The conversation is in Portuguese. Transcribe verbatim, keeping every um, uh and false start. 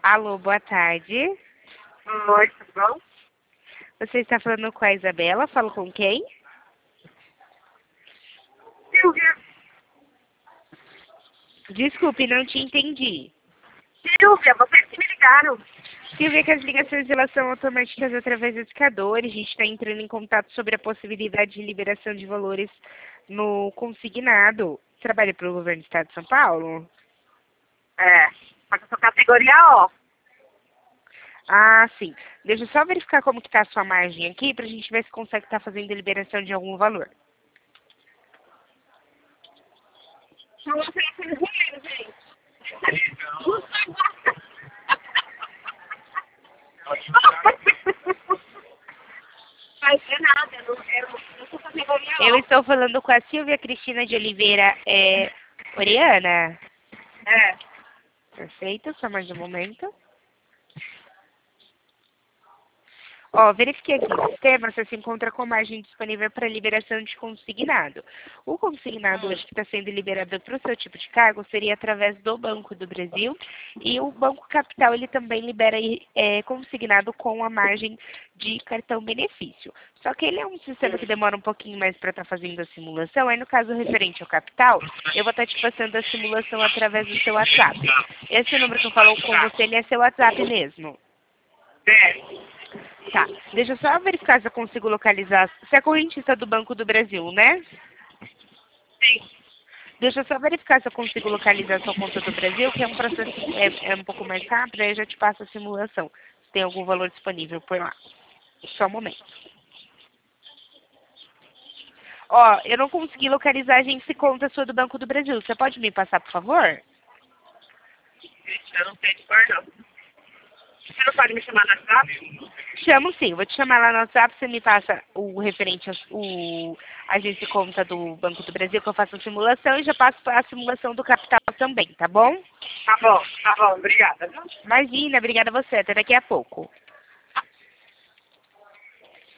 Alô, boa tarde. Oi, tudo bom? Você está falando com a Isabela? Falo com quem? Silvia. Desculpe, não te entendi. Silvia, vocês que me ligaram. Silvia, que as ligações de relação automáticas através do indicador, a gente está entrando em contato sobre a possibilidade de liberação de valores no consignado. Trabalha para o governo do estado de São Paulo? É, só que eu sou categoria O. Ah, sim. Deixa eu só verificar como que está a sua margem aqui para a gente ver se consegue estar fazendo a liberação de algum valor. Só um telefone ruim, gente. Mas é nada, eu não, eu não sou categoria O. Eu estou falando com a Silvia Cristina de Oliveira é, Oriana. É. Perfeito, só mais um momento. Ó, verifiquei aqui no sistema, você se encontra com margem disponível para liberação de consignado. O consignado hoje que está sendo liberado para o seu tipo de cargo seria através do Banco do Brasil e o Banco Capital ele também libera é, consignado com a margem de cartão benefício. Só que ele é um sistema que demora um pouquinho mais para estar fazendo a simulação, aí no caso referente ao capital, eu vou estar te passando a simulação através do seu WhatsApp. Esse número que eu falo com você, ele é seu WhatsApp mesmo. É. Tá, deixa eu só verificar se eu consigo localizar. Você é correntista do Banco do Brasil, né? Sim. Deixa eu só verificar se eu consigo localizar a sua conta do Brasil, que é um processo é, é um pouco mais rápido, aí eu já te passo a simulação. Se tem algum valor disponível por lá. Só um momento. Ó, eu não consegui localizar a agência e conta sua do Banco do Brasil. Você pode me passar, por favor? Eu não sei de cor, não. Você não pode me chamar no WhatsApp? Chamo sim, vou te chamar lá no WhatsApp, você me passa o referente, ao- o agência e conta do Banco do Brasil, que eu faço a simulação e já passo a simulação do capital também, tá bom? Tá bom, tá bom, obrigada. Imagina, obrigada a você, até daqui a pouco.